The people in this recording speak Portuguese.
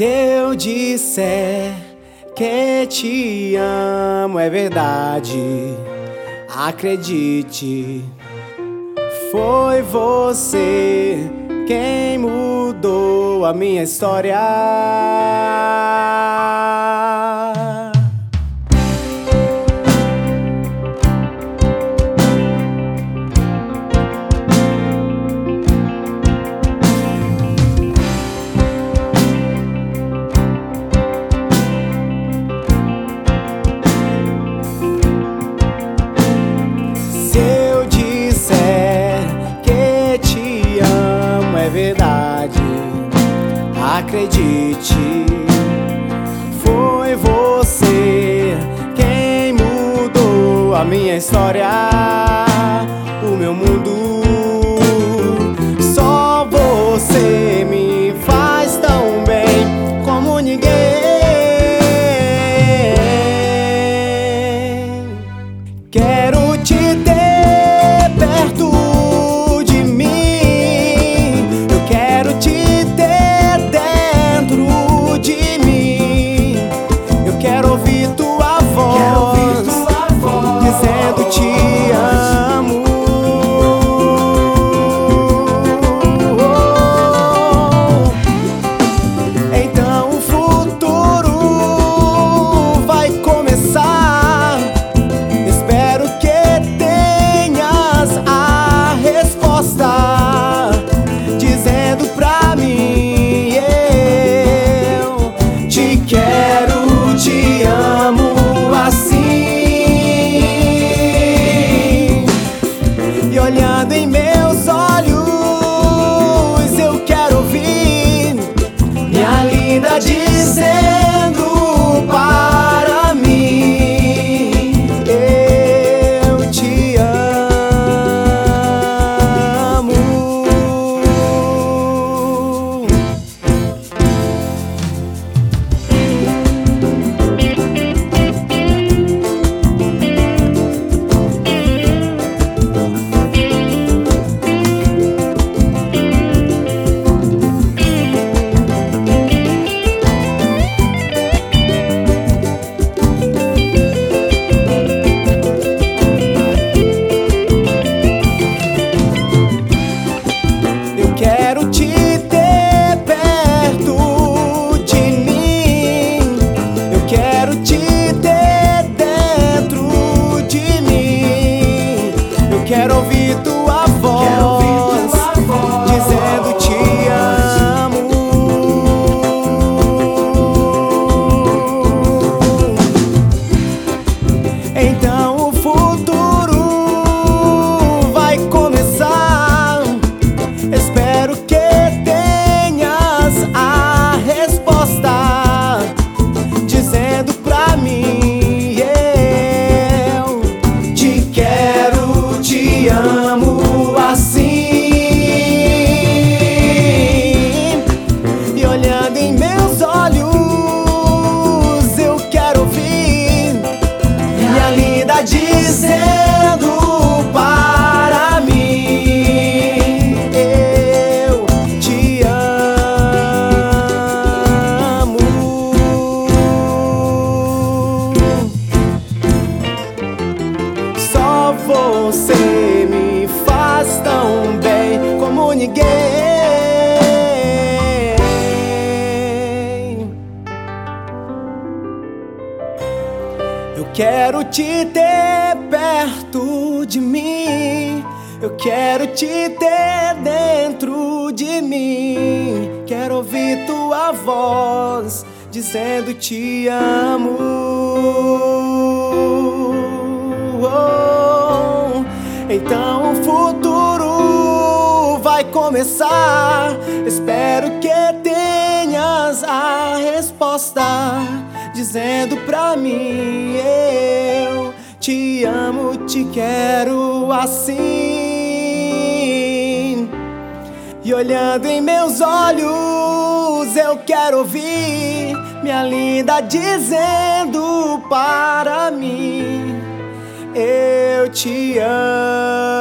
Se eu disser que te amo, é verdade. Acredite, foi você quem mudou a minha história. Se eu disser que te amo, é verdade. Acredite, foi você quem mudou a minha história, o meu mundo. Só você me faz tão bem como ninguém. Quero te ter perto de mim, eu quero te ter dentro de mim. Eu quero ouvir tua voz, dizendo te amo. Então o futuro vai começar. Espero que tenhas a resposta, dizendo pra mim: eu te quero, te amo assim. E olhando em meus olhos, eu quero ouvir minha linda dizendo para mim: eu te amo. Eu quero te ter perto de mim, eu quero te ter dentro de mim. Eu quero ouvir tua voz, dizendo te amo. Então o futuro vai começar. Espero que tenhas a resposta, dizendo pra mim: eu te quero, te amo assim. E olhando em meus olhos, eu quero ouvir minha linda dizendo para mim: eu te amo. Só você me faz tão bem como ninguém. Eu quero te ter perto de mim, eu quero te ter dentro de mim. Quero ouvir tua voz, dizendo te amo. Então o futuro vai começar. Espero que tenhas a resposta, dizendo pra mim: eu te amo, te quero assim. E olhando em meus olhos, eu quero ouvir minha linda dizendo para mim: eu te amo.